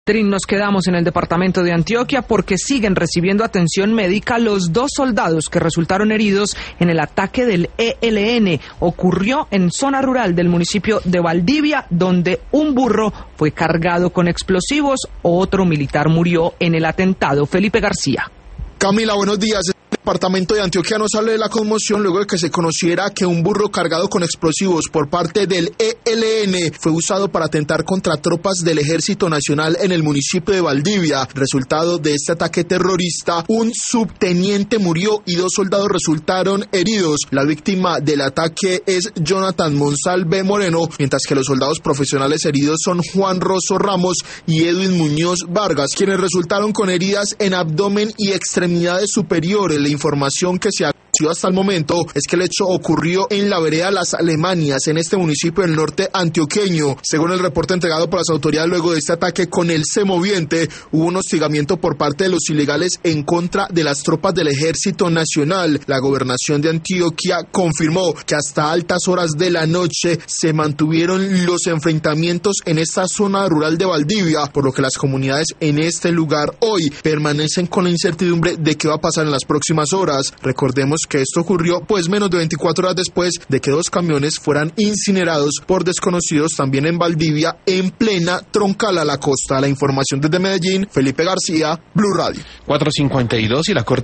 Nos quedamos en el departamento de Antioquia porque siguen recibiendo atención médica los 2 soldados que resultaron heridos en el ataque del ELN. Ocurrió en zona rural del municipio de Valdivia, donde un burro fue cargado con explosivos. Otro militar murió en el atentado. Felipe García. Camila, buenos días. El departamento de Antioquia no sale de la conmoción luego de que se conociera que un burro cargado con explosivos por parte del ELN fue usado para atentar contra tropas del Ejército Nacional en el municipio de Valdivia. Resultado de este ataque terrorista, un subteniente murió y 2 soldados resultaron heridos. La víctima del ataque es Jonathan Monsalve Moreno, mientras que los soldados profesionales heridos son Juan Rosso Ramos y Edwin Muñoz Vargas, quienes resultaron con heridas en abdomen y extremidades superiores. La información que se ha conocido hasta el momento es que el hecho ocurrió en la vereda Las Alemanias, en este municipio del norte antioqueño. Según el reporte entregado por las autoridades, luego de este ataque con el semoviente, hubo un hostigamiento por parte de los ilegales en contra de las tropas del Ejército Nacional. La gobernación de Antioquia confirmó que hasta altas horas de la noche se mantuvieron los enfrentamientos en esta zona rural de Valdivia, por lo que las comunidades en este lugar hoy permanecen con la incertidumbre de qué va a pasar en las próximas horas. Recordemos que esto ocurrió pues menos de 24 horas después de que 2 camiones fueran incinerados por desconocidos también en Valdivia, en plena troncal a la costa. La información desde Medellín, Felipe García, Blue Radio. 4:52 y la Corte